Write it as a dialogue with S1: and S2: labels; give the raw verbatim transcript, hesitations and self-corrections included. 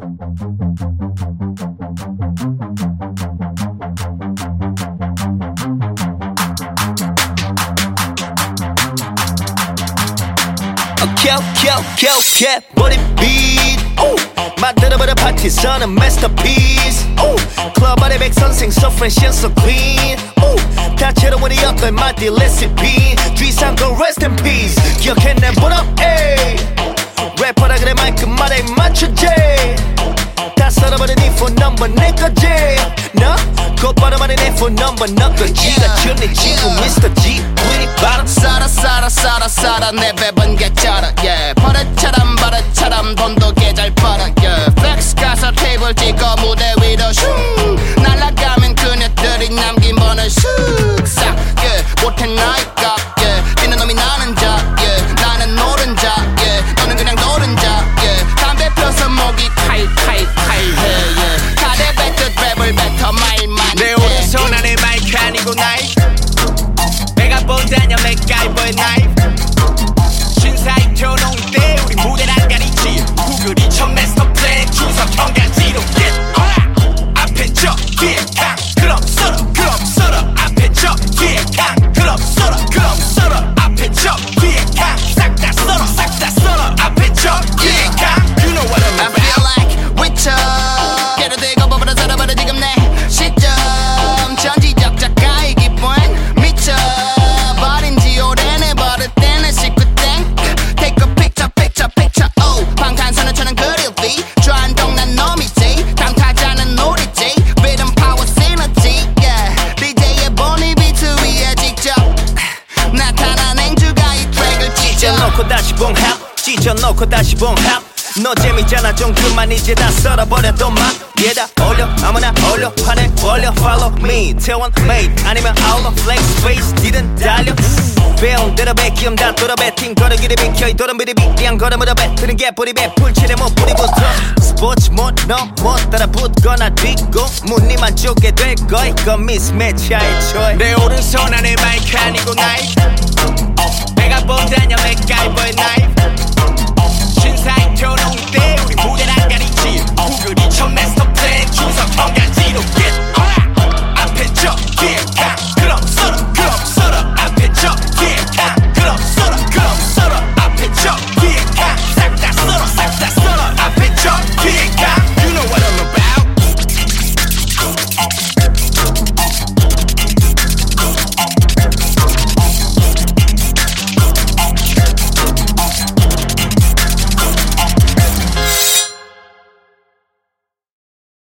S1: 켜, 켜, 켜, 켜, body beat. 만들어버려 파티션은 masterpiece. 클럽 안에 백선생 so fresh and so clean. 다채로운 이 어떤 맛의 레시피. 쥐상도 rest in peace. 기억해내 보라, 에이. 래퍼라 그래 마이크 말에 맞추지. 다 썰어버린 이 phone number 내 거지. 너 곧바로 말해 내 phone number 너 거지가 춤내 친구 미스터 G. 바로
S2: 썰어 썰어 썰어 썰어 내 배번 개쩔어 yeah. 버릇처럼 버릇처럼 돈도 개잘 벌어 yeah. 플렉스 가서 테이블 찍고 무대 위로 슝 날아가면 그녀들이 남긴 번호 쑥싹 yeah. 못해 나이값 yeah. 뛰는 놈이 나는 자 yeah. 나는 노른자 yeah. 너는 그냥 노른자 yeah. 담배 펴서 목이 칼칼칼해 yeah. 가래 뱉듯 랩을 뱉어 말만
S1: 내 오른손 안에 마이크 아니고 나이 내가 보다냐 맥가이버의 나이프 신사임 조롱 때 우리 무대를 안 가리지 구글이 첫 마스터 플랜 주석 현가지로 get on 앞에 저 뒤에 강 그럼 썰어 그럼 썰어 앞에 저 뒤에 강 그럼 썰어 그럼 썰어 앞에 저 뒤에 강 싹 다 썰어 싹 다 썰어 앞에 저 뒤에 강 You know what I'm about
S2: I feel like 위쳐 깨를 들고 버버려 썰어버려 지금 내 시점 전지적 작가의 기분 미쳐 버린지 오래내 버릇되는 식구땡 Take a picture picture picture oh 방탄소년처럼 그릴비 좋아한동 난 놈이지 강타자는 놀이지 Rhythm power synergy yeah 디제이의 본이 비트 위에 직접 나타난 행주가 이 트랙을
S1: 찢어놓고 다시 봉합 찢어놓고 다시 봉합 너 재밌잖아 좀 그만 이제 다 썰어버려 또 막 얘다 올려 아무나 올려 판에 올려 Follow me 태원 mate 아니면 아울러 flex face 니든 달려 배운 대로 베끼움 다 돌아 배팅 거르기를 비켜 이 도름비리 비양 걸음으로 뱉는 게 뿌리 배풀칠에 못 뿌리부터 스포츠 못너못 따라 붙거나 뒤고 무늬만 쫓게 될 거 이거 미스매치아의 초이 내 오른손 안에 마이크 아니고 나이프 내가 보다냐 맥가이버의 나이프 신사임 조롱 때 우리